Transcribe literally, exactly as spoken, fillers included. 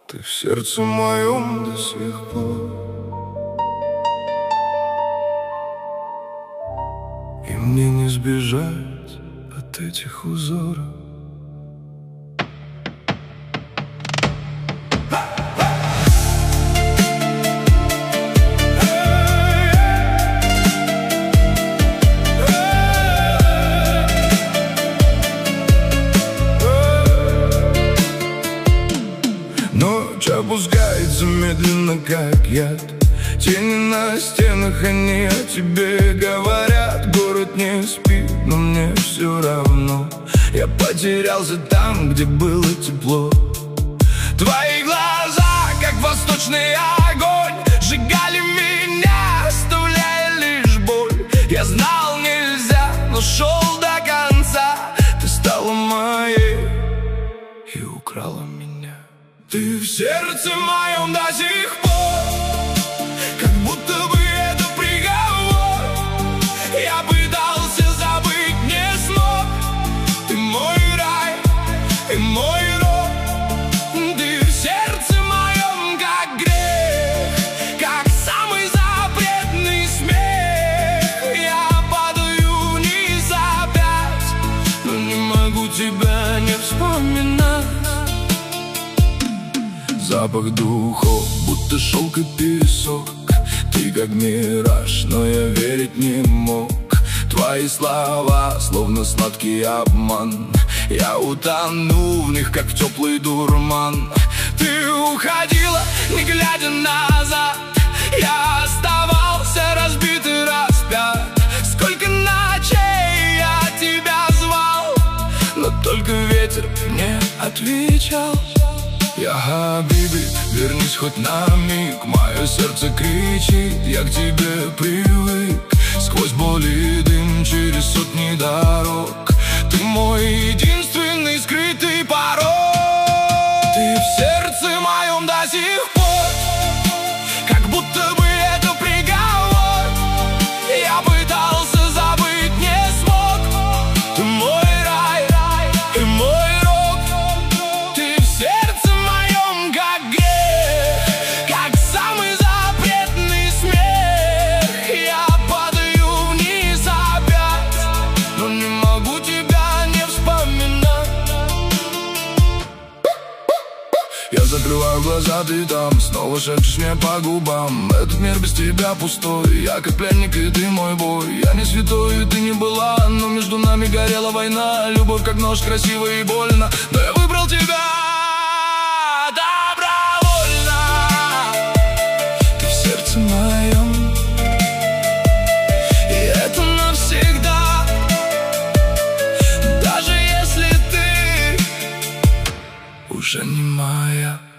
Ты в сердце моем до сих пор, и мне не сбежать от этих узоров. Ночь опускается медленно, как яд. Тени на стенах, они о тебе говорят. Город не спит, но мне все равно. Я потерялся там, где было тепло. Твои глаза, как восточный огонь, сжигали меня, оставляя лишь боль. Я знал, нельзя, но шел до конца. Ты стала моей и украла меня. Ты в сердце моем до сих пор, как будто бы это приговор. Я пытался забыть, не смог. Ты мой рай и мой рок. Ты в сердце моем, как грех, как самый запретный смех. Я падаю вниз опять, но не могу тебя не вспоминать. Запах духов, будто шелк и песок. Ты как мираж, но я верить не мог. Твои слова, словно сладкий обман. Я утону в них, как в теплый дурман. Ты уходила, не глядя назад. Я оставался разбит и распят. Сколько ночей я тебя звал, но только ветер мне отвечал. Я хабиби, вернись хоть на миг. Мое сердце кричит, я к тебе привык. Сквозь боль и дым, через сотни дорог. Ты мой единственный скрытый порог. Ты в сердце моем до сих пор, как будто бы это приговор. Я пытался забыть, не смог. Ты мой рай и мой рок. Ты в сердце я закрываю глаза, ты там снова шепчешь мне по губам. Этот мир без тебя пустой. Я как пленник, и ты мой бой. Я не святой, и ты не была, но между нами горела война. Любовь как нож, красиво и больно, но я выбрал тебя добровольно. Ты в сердце моем, и это навсегда. Даже если ты уже не моя.